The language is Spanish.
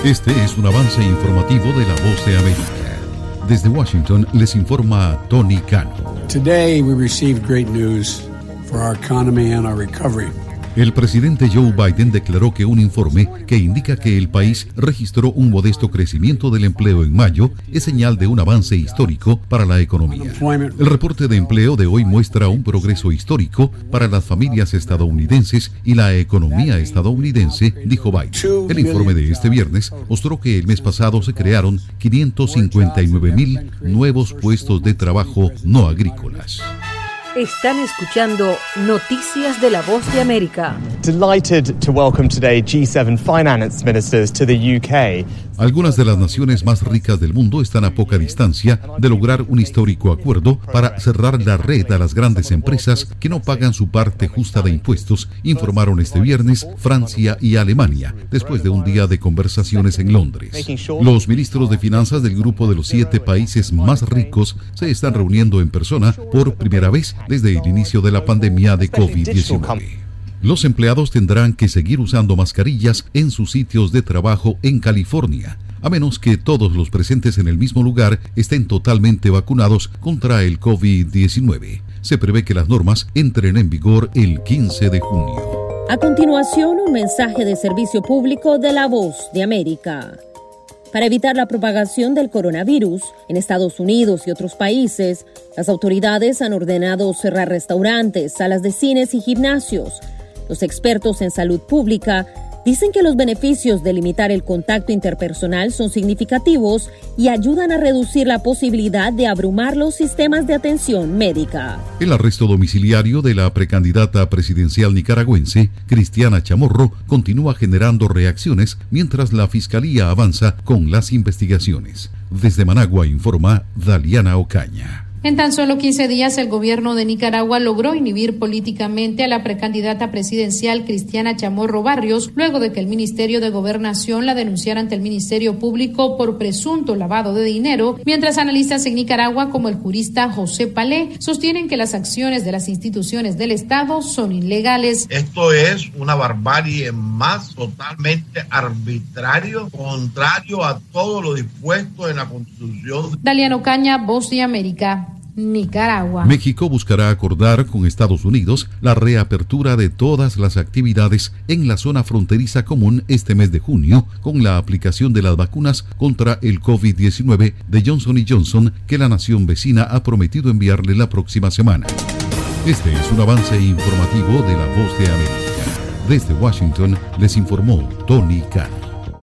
Este es un avance informativo de La Voz de América. Desde Washington les informa Tony Cano. Today we received great news for our economy and our recovery. El presidente Joe Biden declaró que un informe que indica que el país registró un modesto crecimiento del empleo en mayo es señal de un avance histórico para la economía. El reporte de empleo de hoy muestra un progreso histórico para las familias estadounidenses y la economía estadounidense, dijo Biden. El informe de este viernes mostró que el mes pasado se crearon 559,000 nuevos puestos de trabajo no agrícolas. Están escuchando Noticias de La Voz de América. Delighted to welcome today G7 finance ministers to the UK. Algunas de las naciones más ricas del mundo están a poca distancia de lograr un histórico acuerdo para cerrar la red a las grandes empresas que no pagan su parte justa de impuestos, informaron este viernes Francia y Alemania, después de un día de conversaciones en Londres. Los ministros de finanzas del grupo de los 7 países más ricos se están reuniendo en persona por primera vez desde el inicio de la pandemia de COVID-19. Los empleados tendrán que seguir usando mascarillas en sus sitios de trabajo en California, a menos que todos los presentes en el mismo lugar estén totalmente vacunados contra el COVID-19. Se prevé que las normas entren en vigor el 15 de junio. A continuación, un mensaje de servicio público de La Voz de América. Para evitar la propagación del coronavirus en Estados Unidos y otros países, las autoridades han ordenado cerrar restaurantes, salas de cines y gimnasios. Los expertos en salud pública dicen que los beneficios de limitar el contacto interpersonal son significativos y ayudan a reducir la posibilidad de abrumar los sistemas de atención médica. El arresto domiciliario de la precandidata presidencial nicaragüense, Cristiana Chamorro, continúa generando reacciones mientras la Fiscalía avanza con las investigaciones. Desde Managua informa Daliana Ocaña. En tan solo 15 días, el gobierno de Nicaragua logró inhibir políticamente a la precandidata presidencial Cristiana Chamorro Barrios, luego de que el Ministerio de Gobernación la denunciara ante el Ministerio Público por presunto lavado de dinero, mientras analistas en Nicaragua, como el jurista José Palé, sostienen que las acciones de las instituciones del Estado son ilegales. Esto es una barbarie más, totalmente arbitrario, contrario a todo lo dispuesto en la Constitución. Daliana Ocaña, Voz de América, Nicaragua. México buscará acordar con Estados Unidos la reapertura de todas las actividades en la zona fronteriza común este mes de junio con la aplicación de las vacunas contra el COVID-19 de Johnson & Johnson que la nación vecina ha prometido enviarle la próxima semana. Este es un avance informativo de La Voz de América. Desde Washington les informó Tony Cano.